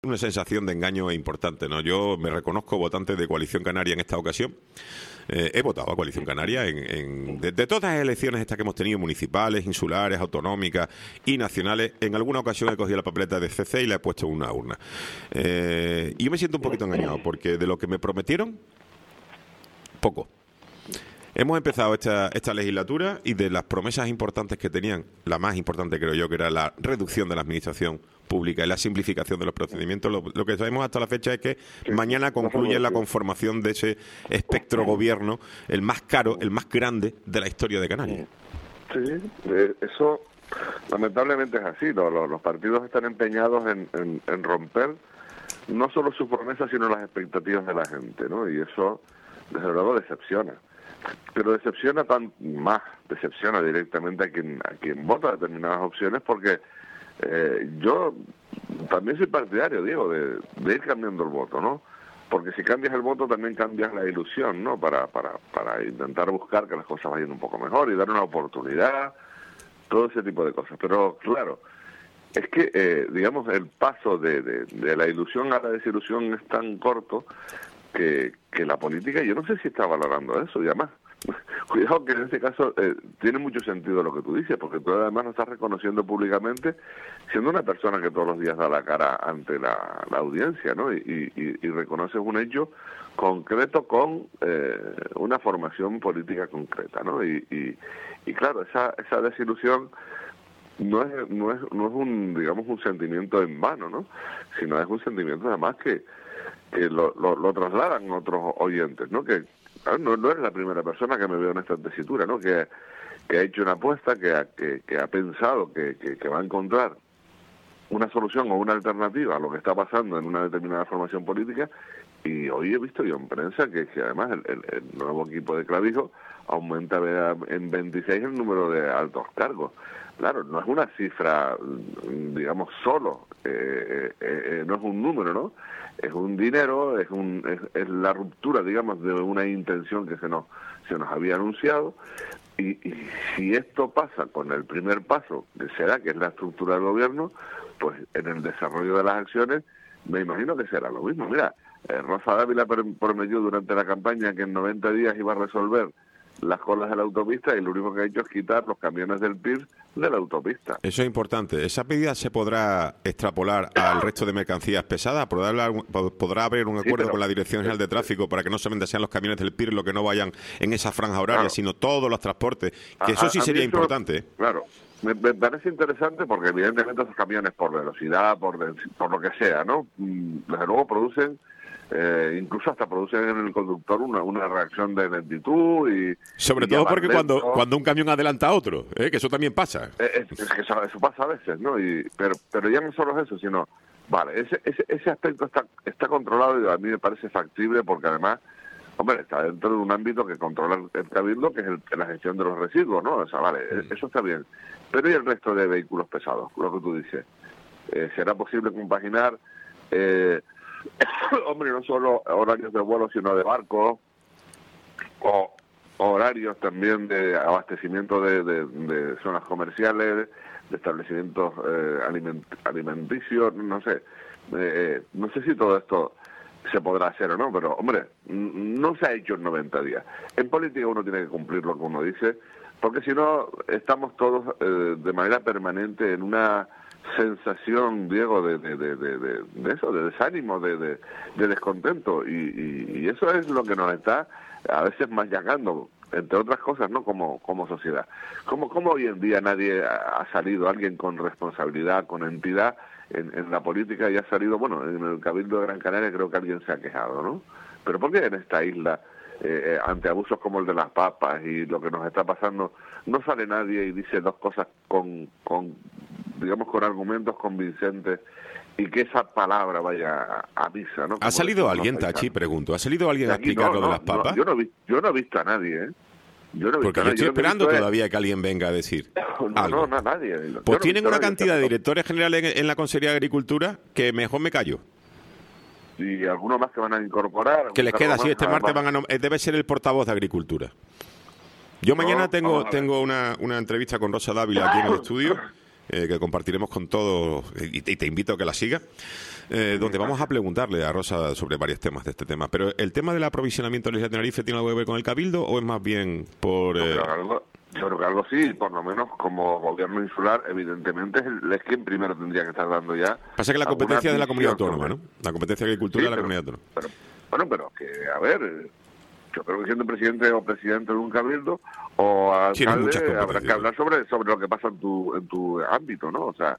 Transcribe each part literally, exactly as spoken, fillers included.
Una sensación de engaño importante, ¿no? Yo me reconozco votante de Coalición Canaria en esta ocasión. Eh, he votado a Coalición Canaria en, en de, de todas las elecciones estas que hemos tenido, municipales, insulares, autonómicas y nacionales. En alguna ocasión he cogido la papeleta de C C y la he puesto en una urna. Eh, y yo me siento un poquito engañado porque de lo que me prometieron, poco. Hemos empezado esta, esta legislatura y de las promesas importantes que tenían, la más importante creo yo que era la reducción de la administración pública y la simplificación de los procedimientos, lo, lo que sabemos hasta la fecha es que sí, mañana concluye la conformación de ese espectro gobierno, el más caro, el más grande de la historia de Canarias. Sí, eso lamentablemente es así, los, los partidos están empeñados en, en, en romper no solo sus promesas sino las expectativas de la gente, ¿no? Y eso desde luego decepciona. Pero decepciona tan más, decepciona directamente a quien a quien vota determinadas opciones porque eh, yo también soy partidario, digo, de, de ir cambiando el voto, ¿no? Porque si cambias el voto también cambias la ilusión, ¿no? Para, para, para intentar buscar que las cosas vayan un poco mejor y dar una oportunidad, todo ese tipo de cosas. Pero claro, es que, eh, digamos, el paso de, de, de la ilusión a la desilusión es tan corto que, que la política, yo no sé si está valorando eso, y además, cuidado que en este caso eh, tiene mucho sentido lo que tú dices, porque tú además lo estás reconociendo públicamente, siendo una persona que todos los días da la cara ante la, la audiencia, ¿no? Y, y, y reconoces un hecho concreto con eh, una formación política concreta, ¿no? Y, y, y claro, esa, esa desilusión no es, no es, no es un, digamos, un sentimiento en vano, ¿no? Sino es un sentimiento además que que lo, lo, lo trasladan otros oyentes, ¿no? Que no, no eres la primera persona que me veo en esta tesitura, ¿no? Que, que ha hecho una apuesta, que ha, que, que ha pensado que, que, que va a encontrar una solución o una alternativa a lo que está pasando en una determinada formación política, y hoy he visto yo en prensa que, que además el, el, el nuevo equipo de Clavijo aumenta en veintiséis el número de altos cargos. Claro, no es una cifra, digamos, solo, eh, eh, no es un número, ¿no? Es un dinero, es, un, es, es la ruptura, digamos, de una intención que se nos, se nos había anunciado, y, y si esto pasa con el primer paso, que será, que es la estructura del gobierno, pues en el desarrollo de las acciones, me imagino que será lo mismo. Mira, eh, Rosa Dávila prometió durante la campaña que en noventa días iba a resolver las colas de la autopista y lo único que ha hecho es quitar los camiones del P I R de la autopista. Eso es importante. ¿Esa medida se podrá extrapolar al resto de mercancías pesadas? ¿Podrá, podrá haber un acuerdo sí, pero, con la Dirección General de Tráfico para que no solamente sean los camiones del P I R los que no vayan en esa franja horaria, claro, sino todos los transportes? Que a, eso sí a, a sería eso, importante. Claro. Me, me parece interesante porque evidentemente esos camiones por velocidad, por, por lo que sea, ¿no? Desde luego producen Eh, incluso hasta producen en el conductor una, una reacción de lentitud y sobre y todo porque cuando cuando un camión adelanta a otro, ¿eh? Que eso también pasa. Eh, es, es que eso, eso pasa a veces, ¿no? Y pero pero ya no solo es eso, sino vale, ese ese ese aspecto está está controlado y a mí me parece factible porque además, hombre, está dentro de un ámbito que controla el, el cabildo, que es el, la gestión de los residuos, ¿no? O sea, vale, mm. eso está bien. Pero ¿y el resto de vehículos pesados? Lo que tú dices. Eh, ¿Será posible compaginar eh, hombre, no solo horarios de vuelo, sino de barco, o horarios también de abastecimiento de, de, de zonas comerciales, de establecimientos eh, aliment, alimenticios, no sé. Eh, no sé si todo esto se podrá hacer o no, pero, hombre, no se ha hecho en noventa días. En política uno tiene que cumplir lo que uno dice, porque si no, estamos todos eh, de manera permanente en una sensación, Diego, de, de, de, de, de eso, de desánimo, de, de, de descontento, y, y, y eso es lo que nos está a veces machacando, entre otras cosas, ¿no? Como, como sociedad. Como, como hoy en día nadie ha salido, alguien con responsabilidad, con entidad en, en la política, y ha salido, bueno, en el Cabildo de Gran Canaria creo que alguien se ha quejado, ¿no? Pero ¿por qué en esta isla, eh, ante abusos como el de las papas y lo que nos está pasando, no sale nadie y dice dos cosas con, con digamos, con argumentos convincentes y que esa palabra vaya a, a misa, ¿no? Como ¿Ha salido alguien, Tachi, pregunto? ¿Ha salido alguien a explicar no, lo de no, las papas? No, yo, no vi, yo no he visto a nadie, ¿eh? Yo no he Porque visto yo estoy yo esperando no todavía que alguien venga a decir no, algo. No, no, nadie. Pues no tienen una cantidad de directores generales en, en la Consejería de Agricultura que mejor me callo. Y algunos más que van a incorporar. Que les queda así, este martes van a nom- debe ser el portavoz de Agricultura. Yo mañana tengo tengo una, una entrevista con Rosa Dávila aquí en el estudio eh, que compartiremos con todos, y, y te invito a que la sigas, eh, donde vamos a preguntarle a Rosa sobre varios temas de este tema. Pero ¿el tema del aprovisionamiento de la isla de Tenerife tiene algo que ver con el Cabildo o es más bien por...? Eh... Yo, creo que algo, yo creo que algo sí, por lo menos como gobierno insular, evidentemente es, es quien primero tendría que estar dando ya... Pasa que la competencia es de la comunidad autónoma, ¿no? La competencia de agricultura sí, es de la pero, comunidad autónoma. Pero, bueno, pero que, a ver... Yo creo que siendo presidente o presidente de un cabildo o alcalde habrá que hablar sobre sobre lo que pasa en tu en tu ámbito, ¿no? O sea,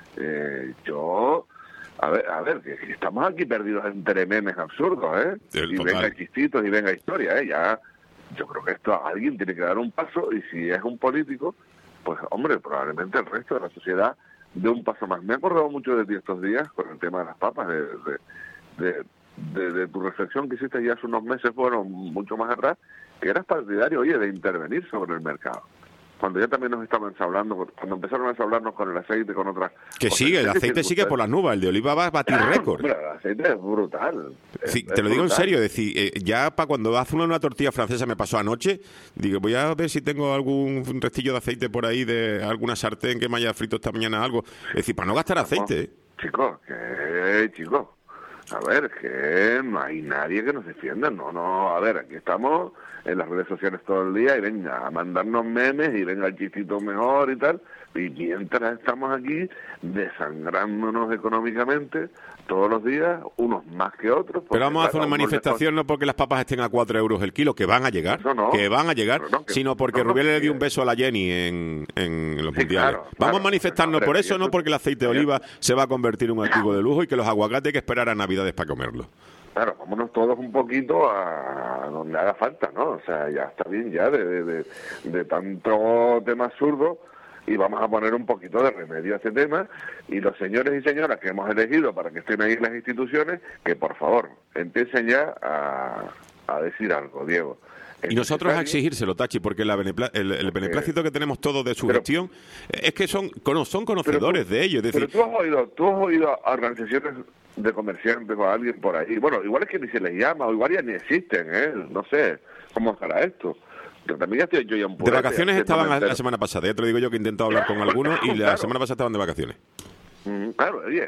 eh, yo a ver, a ver, que estamos aquí perdidos entre memes absurdos, ¿eh? El y total. venga chistitos y venga historia, ¿eh? Ya, yo creo que esto alguien tiene que dar un paso y si es un político, pues hombre, probablemente el resto de la sociedad dé un paso más. Me he acordado mucho de ti estos días con el tema de las papas, de, de, de De, de tu reflexión que hiciste ya hace unos meses, bueno, mucho más atrás, que eras partidario, oye, de intervenir sobre el mercado. Cuando ya también nos estaban hablando, cuando empezaron a hablarnos con el aceite, con otras... Que sigue, el aceite sigue por las nubes, el de oliva va a batir récord. El aceite es brutal. Sí, es, te lo es digo brutal. en serio, decir, eh, ya para cuando hace una, una tortilla francesa me pasó anoche, digo, voy a ver si tengo algún restillo de aceite por ahí, de alguna sartén que me haya frito esta mañana algo. Es decir, para no gastar aceite. ¿eh? Chicos, que chicos. A ver, que no hay nadie que nos defienda, no, no, a ver, aquí estamos en las redes sociales todo el día y venga a mandarnos memes y venga el chistito mejor y tal, y mientras estamos aquí desangrándonos económicamente todos los días, unos más que otros. Pero vamos a hacer una manifestación no porque las papas estén a cuatro euros el kilo, que van a llegar, no, que van a llegar, no, que, sino porque no, no, Rubiales le dio que, un beso a la Jenny en, en los sí, mundiales. Claro, vamos claro, a manifestarnos hombre, por eso, eso, no porque el aceite de oliva se va a convertir en un artículo de lujo y que los aguacates hay que esperar a Navidades para comerlos. Claro, vámonos todos un poquito a donde haga falta, ¿no? O sea, ya está bien ya de, de, de, de tanto tema absurdo y vamos a poner un poquito de remedio a este tema y los señores y señoras que hemos elegido para que estén ahí en las instituciones, que por favor empiecen ya a, a decir algo, Diego. Y nosotros a exigírselo, Tachi, porque la benepla el, el beneplácito que tenemos todos de su pero, gestión es que son, son conocedores tú, de ello. Es decir, pero tú has oído, tú has oído a organizaciones de comerciantes o a alguien por ahí. Bueno, igual es que ni se les llama, o igual ya ni existen, ¿eh? No sé cómo será esto. Pero también ya estoy yo ya un De vacaciones estaban la, la semana pasada, ya te lo digo yo que he intentado hablar con algunos y la claro. semana pasada estaban de vacaciones. Mm, claro, oye,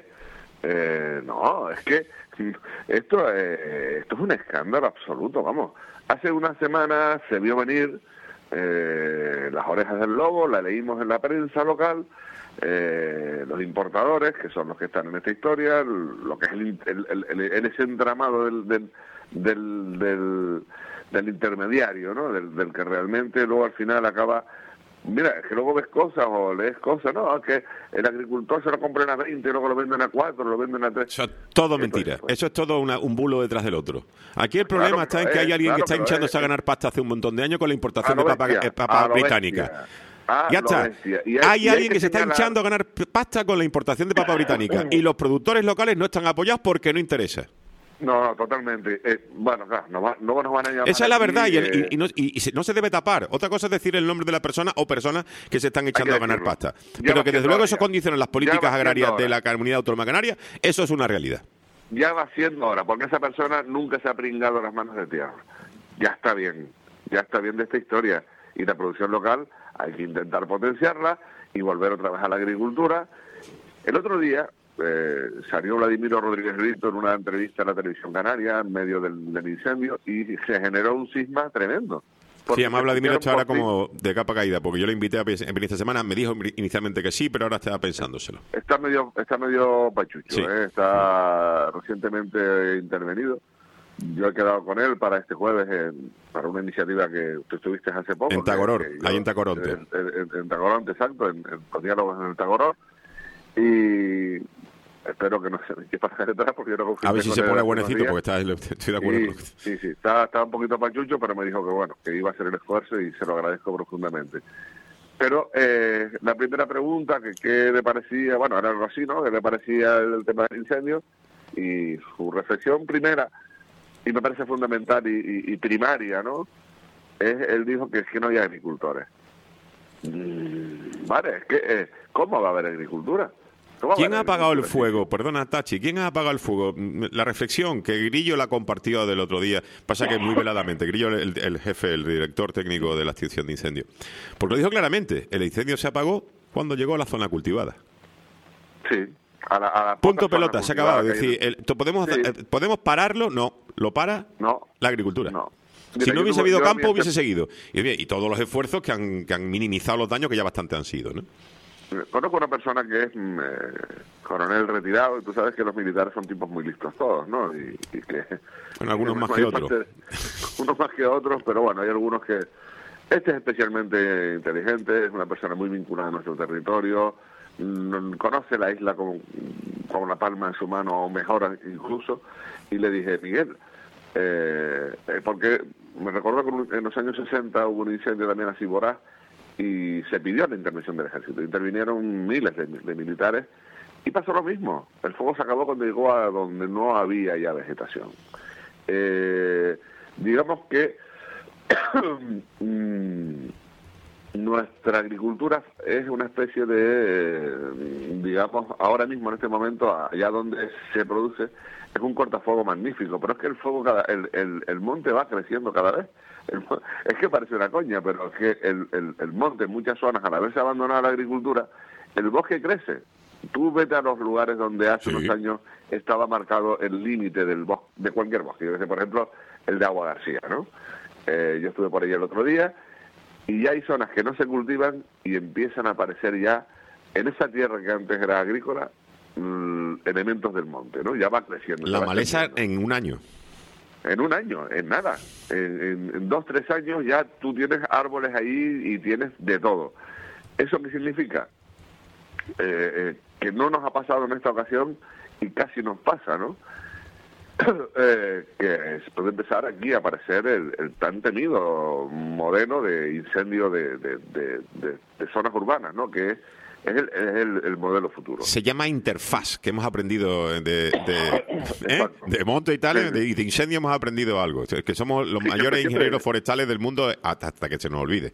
eh, no, es que esto, eh, esto es un escándalo absoluto, vamos. Hace una semana se vio venir eh, las orejas del lobo, la leímos en la prensa local, eh, los importadores, que son los que están en esta historia, lo que es el, el, el, el ese entramado del, del, del, del, del intermediario, ¿no? Del, del que realmente luego al final acaba... Mira, es que luego ves cosas o lees cosas, ¿no? Es que el agricultor se lo compran a veinte, luego lo venden a cuatro, lo venden a tres. Eso es todo mentira. Pues, Eso es todo una, un bulo detrás del otro. Aquí el problema claro, está en que hay alguien claro, que está hinchándose es, a ganar pasta hace un montón de años con la importación de papa, eh, papa británica. Ah, ya está. Y hay, hay y alguien que, que se está señalar... hinchando a ganar pasta con la importación de papa británica. Y los productores locales no están apoyados porque no interesa. No, no, totalmente. Eh, bueno, claro, no, va, no nos van a llamar. Esa es la aquí, verdad y, el, eh... y, y, no, y, y se, no se debe tapar. Otra cosa es decir el nombre de la persona o personas que se están echando a ganar pasta. Ya Pero que desde luego eso condiciona las políticas agrarias de la Comunidad Autónoma Canaria, eso es una realidad. Ya va siendo hora, porque esa persona nunca se ha pringado las manos de tierra. Ya está bien, ya está bien de esta historia. Y la producción local hay que intentar potenciarla y volver otra vez a la agricultura. El otro día... Eh, salió Vladimiro Rodríguez Brito en una entrevista a la televisión canaria en medio del, del incendio y se generó un cisma tremendo. Sí, además Vladimiro está ahora como de capa caída, porque yo le invité a venir esta semana, me dijo inicialmente que sí, pero ahora estaba pensándoselo. Está medio está medio pachucho, sí. ¿eh? Está recientemente intervenido. Yo he quedado con él para este jueves en, para una iniciativa que tú estuviste hace poco. En Tagoror, que, que yo, ahí en Tacoronte. En, en, en Tacoronte, exacto, en, en los diálogos en el Tagoror. Y espero que no se me pase detrás porque yo no confío. A ver si se pone buenecito porque está, estoy de acuerdo. Sí, sí, sí, está, está un poquito pachucho, pero me dijo que bueno, que iba a hacer el esfuerzo y se lo agradezco profundamente. Pero eh, la primera pregunta, que qué le parecía, bueno, era algo así, ¿no? ¿Qué le parecía el tema del incendio? Y su reflexión primera, y me parece fundamental y, y, y primaria, ¿no? Es, él dijo que es que no hay agricultores. Mm, vale, es que, eh, ¿cómo va a haber agricultura? ¿Quién ha apagado el fuego? Perdona, Tachi, ¿quién ha apagado el fuego? La reflexión que Grillo la compartió del otro día, pasa que muy veladamente, Grillo, el, el jefe, el director técnico de la extinción de incendios, porque lo dijo claramente, el incendio se apagó cuando llegó a la zona cultivada. Sí. A la, a la Punto pelota, se ha acabado. Es decir, hay... el, ¿podemos, sí. eh, ¿podemos pararlo? No. ¿Lo para? No. La agricultura. No. Mira, si no hubiese habido campo, hubiese seguido. Y, bien, y todos los esfuerzos que han, que han minimizado los daños, que ya bastante han sido, ¿no? Conozco una persona que es eh, coronel retirado, y tú sabes que los militares son tipos muy listos todos, ¿no? Y, y que... Bueno, algunos más que otros. Parte, unos más que otros, pero bueno, hay algunos que... Este es especialmente inteligente, es una persona muy vinculada a nuestro territorio, conoce la isla con, con la palma en su mano, o mejor incluso, y le dije, Miguel, eh, porque me recuerdo que en los años sesenta hubo un incendio también así voraz, y se pidió la intervención del ejército. Intervinieron miles de, de militares y pasó lo mismo. El fuego se acabó cuando llegó a donde no había ya vegetación. Eh, digamos que nuestra agricultura es una especie de, digamos, ahora mismo en este momento, allá donde se produce, es un cortafuego magnífico, pero es que el fuego, cada, el, el, el monte va creciendo cada vez. El, es que parece una coña, pero es que el, el, el monte en muchas zonas, al haberse abandonado la agricultura, el bosque crece. Tú vete a los lugares donde hace sí. unos años estaba marcado el límite del bosque, de cualquier bosque, por ejemplo, el de Agua García, ¿no? Eh, yo estuve por ahí el otro día y ya hay zonas que no se cultivan y empiezan a aparecer ya en esa tierra que antes era agrícola mmm, elementos del monte, ¿no? Ya va creciendo. La va maleza creciendo. En un año. En un año, en nada. En, en, en dos, tres años ya tú tienes árboles ahí y tienes de todo. ¿Eso qué significa? Eh, eh, que no nos ha pasado en esta ocasión y casi nos pasa, ¿no? eh, que puede empezar aquí a aparecer el, el tan temido modelo de incendio de, de, de, de, de zonas urbanas, ¿no? Que es el, es el, el modelo futuro. Se llama interfaz, que hemos aprendido de, de, ¿eh? de monte y tal, sí. de, de incendio hemos aprendido algo. Que somos los sí, mayores siempre, ingenieros siempre. forestales del mundo hasta, hasta que se nos olvide.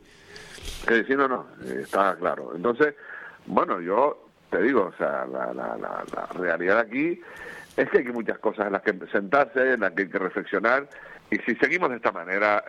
Eh, sí, no, no, está claro. Entonces, bueno, yo te digo, o sea, la, la, la, la realidad aquí es que hay muchas cosas en las que sentarse, en las que hay que reflexionar, y si seguimos de esta manera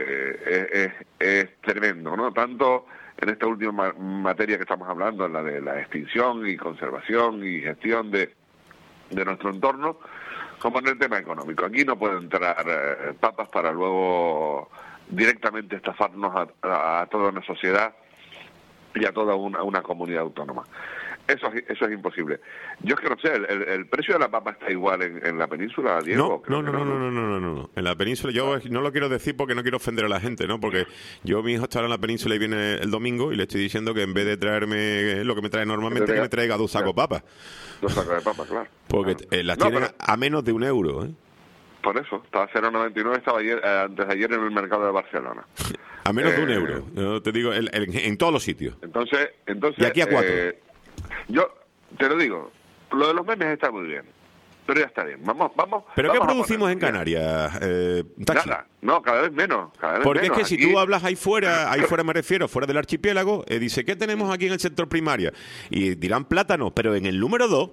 eh, es, es, es tremendo, ¿no? Tanto en esta última materia que estamos hablando, en la de la extinción y conservación y gestión de, de nuestro entorno, como en el tema económico. Aquí no pueden entrar eh, papas para luego directamente estafarnos a, a, a toda una sociedad y a toda una, una comunidad autónoma. Eso, eso es imposible. Yo es que no sé, ¿el, el precio de la papa está igual en, en la península, Diego? No, no, no, no, no, no, no, no, no. En la península, yo no lo quiero decir porque no quiero ofender a la gente, ¿no? Porque yo, mi hijo está en la península y viene el domingo y le estoy diciendo que en vez de traerme lo que me trae normalmente, que me traiga dos sacos de papas. Dos sacos de papas, claro. Porque claro. Eh, las no, tienen pero... a menos de un euro, ¿eh? Por eso, estaba a cero coma noventa y nueve, estaba ayer, eh, antes de ayer en el mercado de Barcelona. A menos eh, de un euro, yo te digo, en, en, en todos los sitios. Entonces, entonces... Y aquí a cuatro. Eh, yo... Te lo digo, lo de los memes está muy bien, pero ya está bien. Vamos, vamos. ¿Pero vamos qué producimos en Canarias, eh, Tachi? Nada, no, cada vez menos. Cada vez Porque menos. es que aquí... si tú hablas ahí fuera, ahí fuera me refiero, fuera del archipiélago, eh, dice, ¿qué tenemos aquí en el sector primaria? Y dirán plátanos, pero en el número dos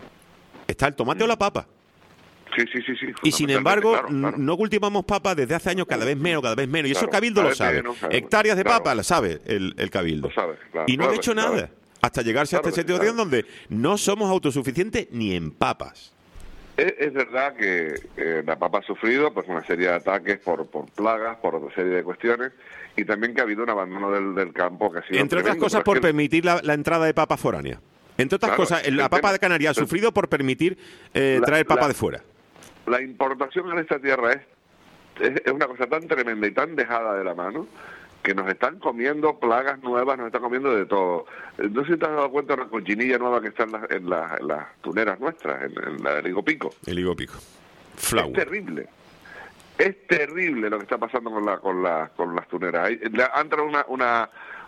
está el tomate o la papa. Sí, sí, sí, sí. Y sin embargo, claro, claro. no cultivamos papas desde hace años cada vez menos, cada vez menos. Y claro, eso el Cabildo lo sabe. Menos, Hectáreas de claro. papa, lo sabe el, el Cabildo. Lo sabe, claro. Y no claro, han hecho claro. nada. Hasta llegarse claro, a esta situación claro. donde no somos autosuficientes ni en papas. Es, es verdad que eh, la papa ha sufrido pues una serie de ataques por, por plagas, por otra serie de cuestiones, y también que ha habido un abandono del, del campo que ha sido Entre tremendo, otras cosas por que... permitir la, la entrada de papas foráneas. Entre otras claro, cosas, la papa tema, de Canarias ha sufrido por permitir eh, la, traer papa la, de fuera. La importación en esta tierra es, es, es una cosa tan tremenda y tan dejada de la mano que nos están comiendo plagas nuevas, nos están comiendo de todo. No sé si te has dado cuenta de la cochinilla nueva que está en, la, en, la, en las tuneras nuestras, en, en la del higopico. El higopico. Flower. Es terrible. Es terrible lo que está pasando con la con la, con las tuneras. Hay, ha entrado una, una,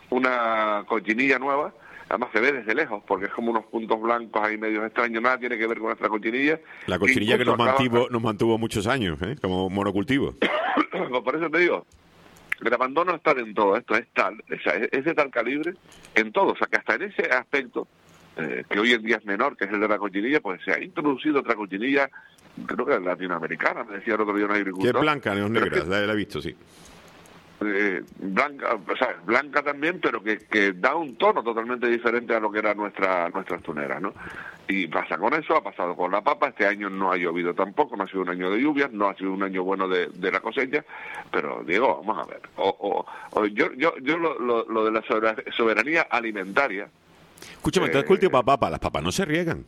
una cochinilla nueva, además se ve desde lejos, porque es como unos puntos blancos ahí medios extraños, nada tiene que ver con nuestra cochinilla. La cochinilla que nos mantuvo, nos mantuvo muchos años, ¿eh? Como monocultivo. Por eso te digo, el abandono está en todo esto, es tal, o sea, es de tal calibre en todo, o sea que hasta en ese aspecto, eh, que hoy en día es menor, que es el de la cochinilla, pues se ha introducido otra cochinilla, creo que es latinoamericana, me decía el otro día un agricultor. Que es blanca, no es negra, la he visto, sí. eh, blanca, o sea, blanca también, pero que, que da un tono totalmente diferente a lo que era nuestra nuestras tuneras, ¿no? Y pasa con eso, ha pasado con la papa. Este año no ha llovido tampoco, no ha sido un año de lluvias, no ha sido un año bueno de, de la cosecha, pero Diego, vamos a ver, o, o, o yo yo yo lo, lo, lo de la soberanía alimentaria. Escúchame, entonces eh, cultiva papa, las papas no se riegan.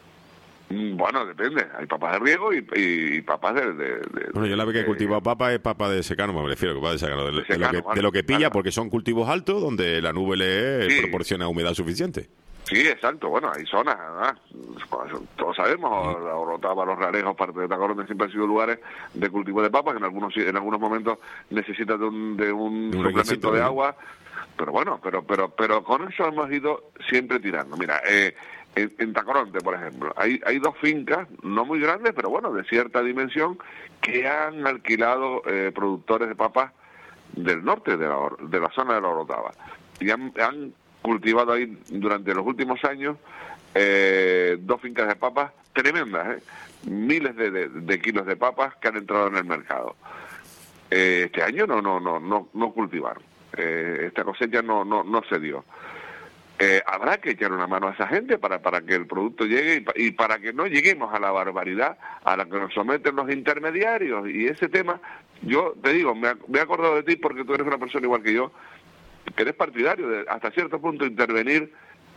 Bueno, depende, hay papas de riego y, y, y papas de, de, de... Bueno, yo la vez que he cultivado papa es papa de secano, me refiero, papa de secano, de, de, secano, de, lo, que, vale, de lo que pilla, vale. porque son cultivos altos donde la nube le Sí. proporciona humedad suficiente. Sí, exacto. Bueno, hay zonas, además, todos sabemos, la Orotava, los Ralejos, parte de Tacoronte siempre han sido lugares de cultivo de papas, que en algunos en algunos momentos necesitan de un, de un, De un suplemento requisito, de ¿no? agua, pero bueno, pero pero pero con eso hemos ido siempre tirando. Mira, eh, en, en Tacoronte, por ejemplo, hay hay dos fincas, no muy grandes, pero bueno, de cierta dimensión, que han alquilado eh, productores de papas del norte de la, de la zona de la Orotava, y han, han cultivado ahí durante los últimos años eh, dos fincas de papas tremendas, ¿eh? miles de, de, de kilos de papas que han entrado en el mercado. Eh, este año no no no no, no cultivaron, eh, esta cosecha no no no se dio. Eh, habrá que echar una mano a esa gente para para que el producto llegue y, pa, y para que no lleguemos a la barbaridad a la que nos someten los intermediarios. Y ese tema, yo te digo, me, me he acordado de ti porque tú eres una persona igual que yo, que eres partidario de, hasta cierto punto, intervenir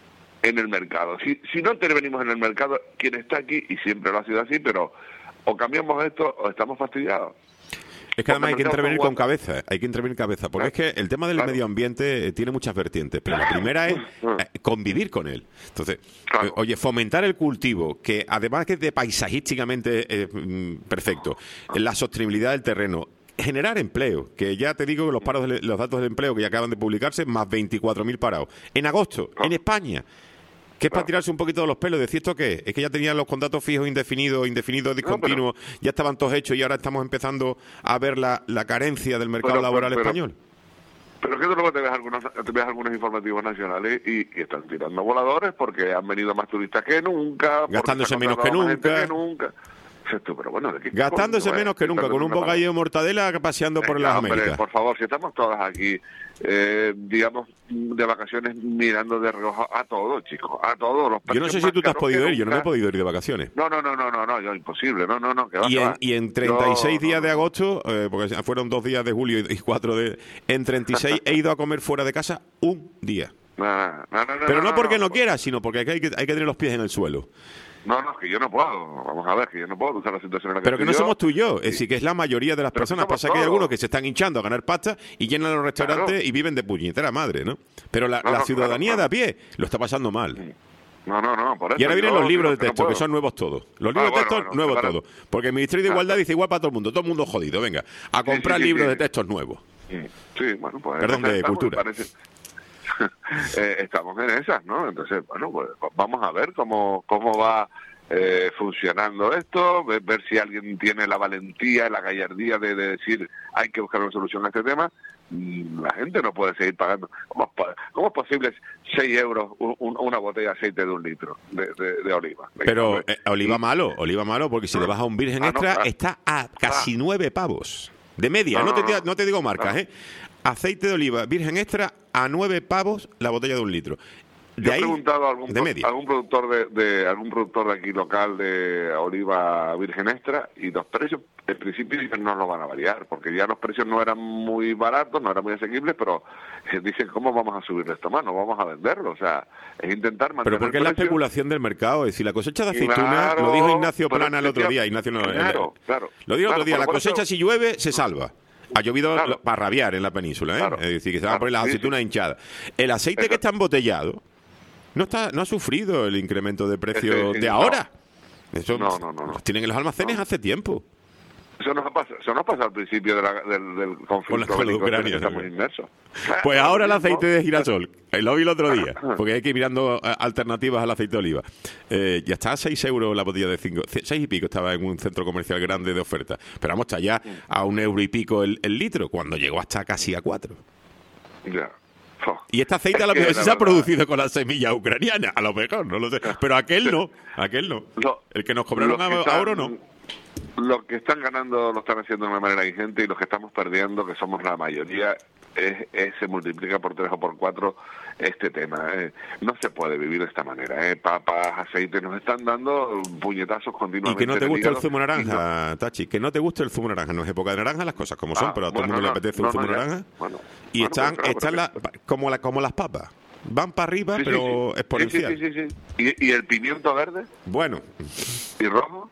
en el mercado. Si, si no intervenimos en el mercado, quien está aquí, y siempre lo ha sido así, pero o cambiamos esto o estamos fastidiados. Es que además hay que intervenir con cabeza, hay que intervenir cabeza, porque es que el tema del Claro. medio ambiente eh, tiene muchas vertientes, pero la primera es eh, convivir con él. Entonces, Claro. eh, oye, fomentar el cultivo, que además que es de paisajísticamente eh, mm, perfecto, la sostenibilidad del terreno, generar empleo, que ya te digo que los paros, de- los datos del empleo que ya acaban de publicarse, más veinticuatro mil parados. En agosto, en España. Que es para tirarse un poquito de los pelos. ¿Decir esto qué? Es que ya tenían los contratos fijos, indefinidos, indefinidos, discontinuos, ya estaban todos hechos y ahora estamos empezando a ver la, la carencia del mercado Pero, laboral pero, español. Pero que luego te ves algunos, te ves algunos informativos nacionales y, y están tirando voladores porque han venido más turistas que nunca, porque Gastándose se ha menos que contratado más gente nunca. que nunca. Dices tú, pero bueno, ¿de qué Gastándose coño, menos eh? que nunca, con un bocadillo de mortadela paseando por Venga, las hombre, Américas. por favor, si estamos todas aquí, eh, digamos, de vacaciones mirando de reojo a todos, chicos, a todos los Yo no sé precios si más tú te has caros podido que ir, yo no me he nunca. podido ir de vacaciones. No, no, no, no, no, no, yo imposible, no, no, no, que va, Y que en, va. y en treinta y seis Yo- días no, de no. agosto, eh, porque fueron dos días de julio y cuatro de... En treinta y seis he ido a comer fuera de casa un día. No, no, no, no, Pero no porque no, no quiera, sino porque hay que, hay que tener los pies en el suelo. No, no, que yo no puedo, vamos a ver, que yo no puedo usar la situación en la que Pero que no estoy yo. somos tú y yo, es decir, que es la mayoría de las Pero que personas. somos Pasa que hay todos. algunos que se están hinchando a ganar pasta y llenan los restaurantes Claro. y viven de puñetera madre, ¿no? Pero la, No, la no, ciudadanía claro, de a pie lo está pasando mal. No, no, no, por eso. Y ahora vienen yo los libros de digo que no texto, que puedo. son nuevos todos. Los Ah, libros de bueno, texto, bueno, nuevos para- todos. Porque el Ministerio de Ah. Igualdad dice igual para todo el mundo. Todo el mundo jodido, venga. A comprar sí, sí, libros sí. de textos nuevos. Sí, bueno, pues... Perdón, en esas de estamos, cultura. me parece. eh, estamos en esas, ¿no? Entonces, bueno, pues vamos a ver cómo, cómo va eh, funcionando esto, ver, ver si alguien tiene la valentía, la gallardía de, de decir hay que buscar una solución a este tema. La gente no puede seguir pagando. ¿Cómo, cómo es posible seis euros un, un, una botella de aceite de un litro de, de, de oliva? Pero eh, oliva malo, oliva malo, porque si le vas a un virgen Ah, no, extra, claro. está a casi nueve pavos. De media, No, no, no, te, no. no te digo marcas, No. ¿eh? Aceite de oliva virgen extra a nueve pavos la botella de un litro. De Yo he ahí, preguntado a algún, de pro- media. algún productor de, de algún productor de aquí local de oliva virgen extra, y los precios en principio dicen no los van a variar porque ya los precios no eran muy baratos, no eran muy asequibles, pero eh, dicen cómo vamos a subir esto más, no vamos a venderlo, o sea, es intentar mantener Pero porque es el la precio. especulación del mercado. Es decir, la cosecha de aceituna, Claro, lo dijo Ignacio pero Plana el otro día. Ignacio no, claro, el- claro, Lo dijo el otro claro, día, la por eso- cosecha si llueve se salva. Ha llovido Claro. para rabiar en la península, ¿eh? Claro. Es decir, que se van a Claro, poner las sí, aceitunas sí. hinchadas. El aceite Eso. que está embotellado no está no ha sufrido el incremento de precio Ese- de no. ahora. Eso No, no, no, no. los tienen en los almacenes hace tiempo. Eso nos ha pasado, eso nos pasó al principio de la- del, del conflicto Con la- con bélico en el Ucrania, que estamos ¿no? inmersos. Pues Claro, ahora el lo aceite mismo. de girasol, eh, lo vi el otro día, porque hay que ir mirando eh, alternativas al aceite de oliva. Eh, ya está a seis euros la botella de cinco, seis y pico estaba en un centro comercial grande de oferta. Pero vamos, está ya a un euro y pico el, el litro, cuando llegó hasta casi a cuatro. Ya. Jo. Y este aceite a lo Es que, mejor la sí se ha verdad, producido con las semillas ucranianas, a lo mejor, no lo sé. Pero aquel no, aquel no. Lo- El que nos cobraron los que a- están- ahora no. Lo que están ganando lo están haciendo de una manera ingente y los que estamos perdiendo, que somos la mayoría, es, es se multiplica por tres o por cuatro este tema. ¿eh? No se puede vivir de esta manera. ¿eh? Papas, aceite, nos están dando puñetazos continuamente. Y que no te guste el zumo no, naranja, Tachi, que no te guste el zumo naranja. No es época de naranja las cosas como son, ah, pero a todo bueno, el mundo no, le apetece no, un zumo no, naranja. Bueno, y bueno, están, pues, claro, están la, como, la, como las papas. Van para arriba, sí, pero sí, sí. exponencial. Sí, sí, sí, sí. ¿Y, ¿Y el pimiento verde? Bueno. ¿Y rojo?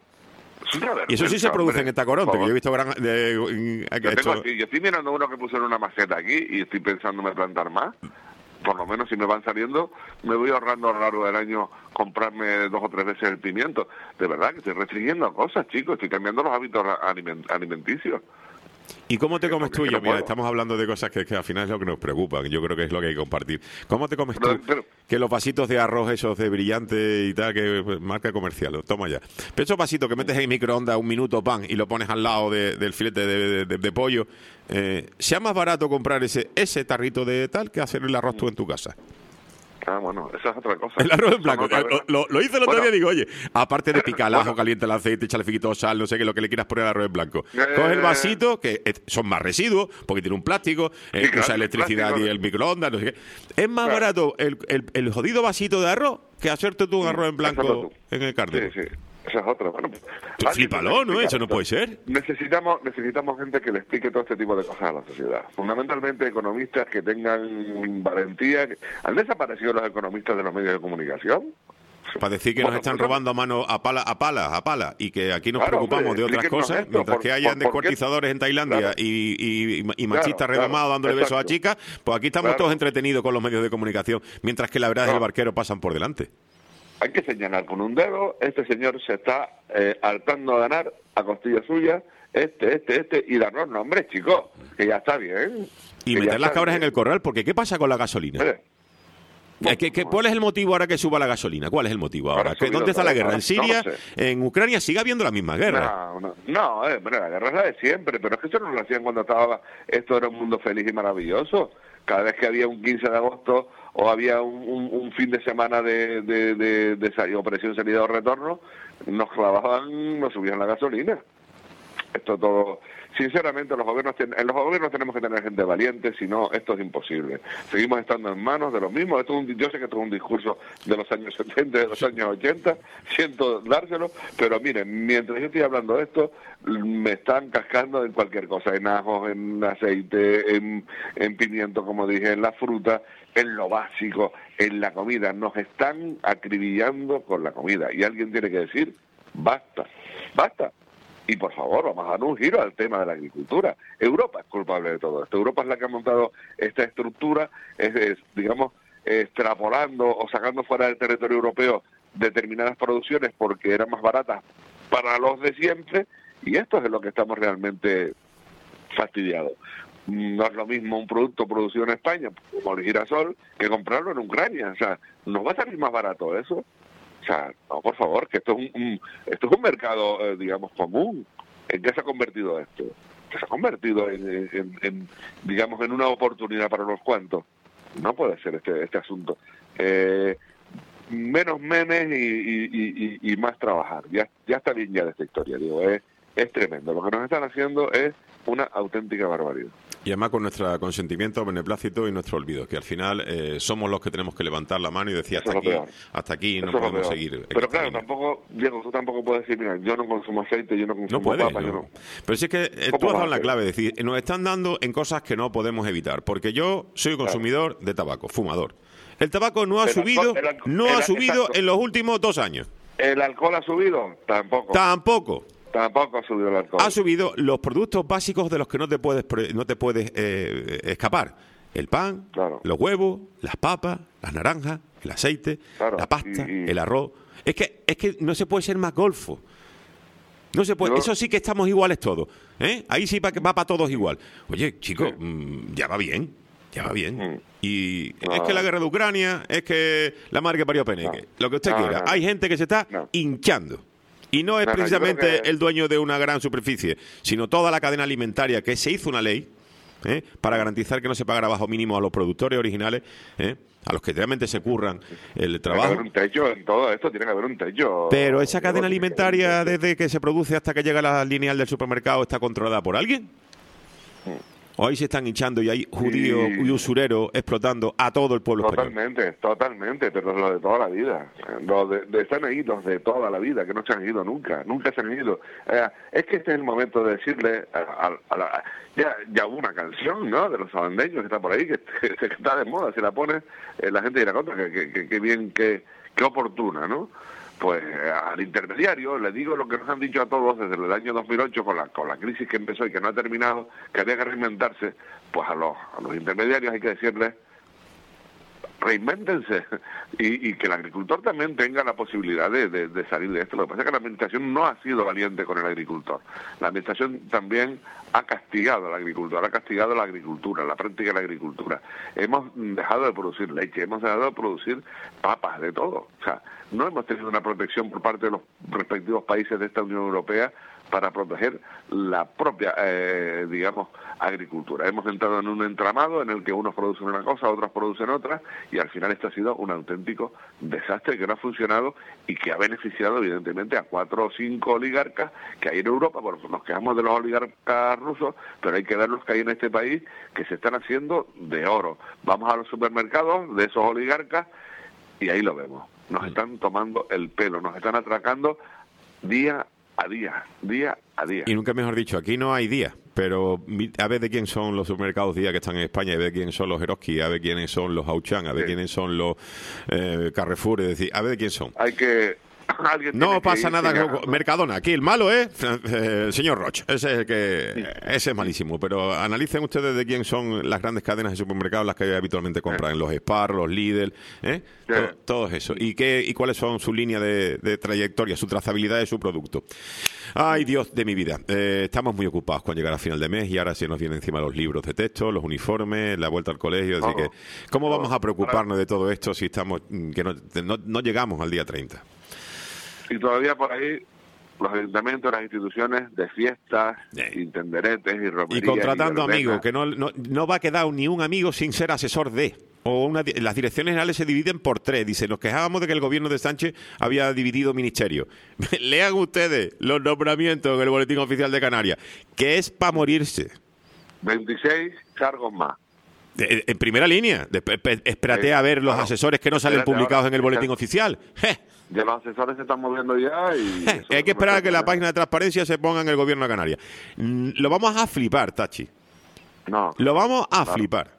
Y eso sí se produce en esta Coronte, que yo he visto gran... De, de, yo, hecho... tengo aquí, yo estoy mirando uno que puse en una maceta aquí y estoy pensándome plantar más. Por lo menos si me van saliendo, me voy ahorrando a lo largo del año comprarme dos o tres veces el pimiento. De verdad que estoy restringiendo cosas, chicos, estoy cambiando los hábitos aliment alimenticios. ¿Y cómo te comes tú? No Mira, puedo. estamos hablando de cosas que, que al final es lo que nos preocupa. Yo creo que es lo que hay que compartir. ¿Cómo te comes Pero, tú? pero, que los vasitos de arroz esos de brillante y tal, que pues, marca comercial, toma ya. Pero esos vasitos que metes en microondas un minuto, pan, y lo pones al lado de, del filete de, de, de, de pollo, eh, sea más barato comprar ese ese tarrito de tal que hacer el arroz tú en tu casa. Ah, bueno, esa es otra cosa. El arroz en blanco. No, no, lo, lo, lo hice el otro bueno, día y digo, oye, aparte de picar el ajo, bueno, caliente el aceite, echarle fiquito, sal, no sé qué, lo que le quieras poner al arroz en blanco. Eh, Coge el vasito, que eh, son más residuos, porque tiene un plástico, eh, sí, claro, usa electricidad plástico. y el microondas, no sé qué. Es más Claro. barato el, el, el jodido vasito de arroz que hacerte tú un arroz en blanco Hacerlo tú. en el cárdeno. Sí, sí. Esa es otra. Bueno, pues, Tú alguien flípalo, tiene que ¿no? Eso no explicar puede esto. ser. Necesitamos, necesitamos gente que le explique todo este tipo de cosas a la sociedad. Fundamentalmente economistas que tengan valentía. Que... ¿Han desaparecido los economistas de los medios de comunicación? Para decir que Bueno, nos están pues, robando a mano a pala, a pala, a pala, y que aquí nos claro, preocupamos hombre, de otras explíquenos cosas, esto, mientras por- que hayan por- por qué- descuartizadores en Tailandia Claro. y, y, y machistas Claro, redomados claro, dándole besos a exacto. chicas, pues aquí estamos Claro. todos entretenidos con los medios de comunicación, mientras que la verdad es No. el barquero pasan por delante. Hay que señalar con un dedo, este señor se está eh, hartando a ganar a costilla suya, este, este, este, y darnos nombres, chicos, que ya está bien. Y que ya meter las está cabras en bien. el corral, porque ¿qué pasa con la gasolina? Mire, Eh, ¿qué- qué- ¿Cuál es el motivo ahora que suba la gasolina? ¿Cuál es el motivo ahora? Ahora ha ¿Que- subido ¿Dónde está la todo, guerra? ahora ¿En Siria? no sé. ¿En Ucrania? Sigue habiendo la misma guerra. No, no, no eh, bueno, la guerra es la de siempre, pero es que eso no lo hacían cuando estaba, esto era un mundo feliz y maravilloso. Cada vez que había un quince de agosto o había un, un, un fin de semana de, de, de, de, de operación salida o retorno, nos clavaban, nos subían la gasolina. Esto todo, sinceramente, los gobiernos ten- en los gobiernos tenemos que tener gente valiente, si no, esto es imposible. Seguimos estando en manos de los mismos. Esto es un, yo sé que esto es un discurso de los años setenta, de los años ochenta, siento dárselo, pero miren, mientras yo estoy hablando de esto, me están cascando en cualquier cosa, en ajos, en aceite, en, en pimiento, como dije, en la fruta, en lo básico, en la comida. Nos están acribillando con la comida y alguien tiene que decir, basta, basta. Y por favor, vamos a dar un giro al tema de la agricultura. Europa es culpable de todo esto. Europa es la que ha montado esta estructura, es, es, digamos, extrapolando o sacando fuera del territorio europeo determinadas producciones porque eran más baratas para los de siempre, y esto es de lo que estamos realmente fastidiados. No es lo mismo un producto producido en España, como el girasol, que comprarlo en Ucrania. O sea, ¿nos va a salir más barato eso? O sea, no, por favor, que esto es un, un esto es un mercado, eh, digamos, común. ¿En qué se ha convertido esto? Que se ha convertido en, en, en, digamos, en una oportunidad para unos cuantos. No puede ser este este asunto. Eh, menos memes y, y, y, y más trabajar. Ya ya está bien ya de esta historia, digo, es, es tremendo. Lo que nos están haciendo es una auténtica barbaridad. Y además con nuestro consentimiento, beneplácito y nuestro olvido, que al final eh, somos los que tenemos que levantar la mano y decir hasta Eso es lo aquí, peor. hasta aquí Eso no es lo podemos peor. seguir. en Pero esta claro, línea. tampoco, Diego, tú tampoco puedes decir, mira, yo no consumo aceite, yo no consumo No puedes, papa, no. yo no... Pero si es que eh, ¿Cómo tú has va dado a la ser? clave, es decir, nos están dando en cosas que no podemos evitar, porque yo soy consumidor de tabaco, fumador. El tabaco no ha El subido, alcohol- el alcohol- no el- ha subido exacto. en los últimos dos años. ¿El alcohol ha subido? Tampoco. Tampoco. Tampoco ha subido el alcohol. Ha subido los productos básicos de los que no te puedes pre- no te puedes eh, escapar. El pan, Claro. los huevos, las papas, las naranjas, el aceite, Claro, la pasta, y- y- el arroz. Es que es que no se puede ser más golfo. No se puede. Yo- Eso sí que estamos iguales todos. ¿eh? Ahí sí va, va para todos igual. Oye, chicos, Sí. mm, ya va bien. Ya va bien. Mm. Y No. es que la guerra de Ucrania, es que la madre que parió Peneque. No. Lo que usted No, quiera. no, no. Hay gente que se está No. hinchando. Y no es No, no, yo precisamente creo que- el dueño de una gran superficie, sino toda la cadena alimentaria, que se hizo una ley ¿eh? Para garantizar que no se pagará bajo mínimo a los productores originales, ¿eh? A los que realmente se curran el trabajo. Tiene que haber un techo en todo esto, tiene que haber un techo. Pero esa cadena alimentaria, desde que se produce hasta que llega a la lineal del supermercado, ¿está controlada por alguien? ¿O ahí se están hinchando y hay judíos y, y usureros explotando a todo el pueblo totalmente, español? Totalmente, pero los de toda la vida. Los de, de, están ahí los de toda la vida, que no se han ido nunca, nunca se han ido. Eh, es que este es el momento de decirle a, a, a la... Ya, ya hubo una canción, ¿no?, de los sabandeños que está por ahí, que, que, que está de moda. Si la pones, eh, la gente dirá, contra, que, que, que, que bien, que, que oportuna, ¿no? Pues al intermediario le digo lo que nos han dicho a todos desde el año dos mil ocho con la con la crisis que empezó y que no ha terminado, que había que reinventarse. Pues a los a los intermediarios hay que decirles, reinvéntense y, y que el agricultor también tenga la posibilidad de, de, de salir de esto. Lo que pasa es que la administración no ha sido valiente con el agricultor. La administración también ha castigado al agricultor, ha castigado la agricultura, la práctica de la agricultura. Hemos dejado de producir leche, hemos dejado de producir papas, de todo. O sea, no hemos tenido una protección por parte de los respectivos países de esta Unión Europea para proteger la propia, eh, digamos, agricultura. Hemos entrado en un entramado en el que unos producen una cosa, otros producen otra, y al final esto ha sido un auténtico desastre que no ha funcionado y que ha beneficiado evidentemente a cuatro o cinco oligarcas que hay en Europa, porque nos quejamos de los oligarcas rusos, pero hay que ver los que hay en este país que se están haciendo de oro. Vamos a los supermercados de esos oligarcas y ahí lo vemos. Nos están tomando el pelo, nos están atracando día a día, día a día. Y nunca mejor dicho, aquí no hay día, pero a ver de quién son los supermercados día que están en España, a ver quién son los Eroski, a ver quiénes son los Auchan, a ver sí. quiénes son los eh, Carrefour, es decir, a ver de quién son. Hay que... No pasa nada con Mercadona. Aquí el malo es eh, el señor Roche. Ese es el que sí. ese es malísimo. Pero analicen ustedes de quién son las grandes cadenas de supermercados las que habitualmente compran, sí. los Spar, los Lidl, ¿eh? sí. todo, todo eso. Y qué y cuáles son su línea de, de trayectoria, su trazabilidad de su producto. Ay, Dios de mi vida. Eh, estamos muy ocupados con llegar a final de mes y ahora se nos vienen encima los libros de texto, los uniformes, la vuelta al colegio. Así oh. que, ¿cómo oh. vamos a preocuparnos de todo esto si estamos que no, no, no llegamos al día treinta? Y todavía por ahí los ayuntamientos, las instituciones de fiestas, sí. intenderetes y romerías. Y contratando y amigos, que no, no, no va a quedar ni un amigo sin ser asesor de. O una, las direcciones generales se dividen por tres. Dice, nos quejábamos de que el gobierno de Sánchez había dividido ministerios. Lean ustedes los nombramientos en el Boletín Oficial de Canarias, que es para morirse. veintiséis cargos más. De, en primera línea. De, espérate sí. a ver los claro. asesores que no salen espérate publicados ahora. en el Boletín Oficial. ¡Eh! Ya los asesores se están moviendo ya y... Eh, hay que esperar a que la página de transparencia se ponga en el gobierno de Canarias. Mm, lo vamos a flipar, Tachi. No. Lo vamos a claro. flipar.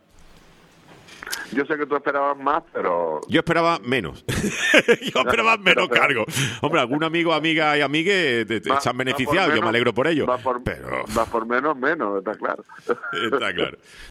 Yo sé que tú esperabas más, pero... Yo esperaba menos. Yo esperaba menos pero, cargo. Hombre, algún amigo, amiga y amigue te, te, va, se han beneficiado. Menos, yo me alegro por ello. Va por, pero... va por menos, menos, está claro. Está claro.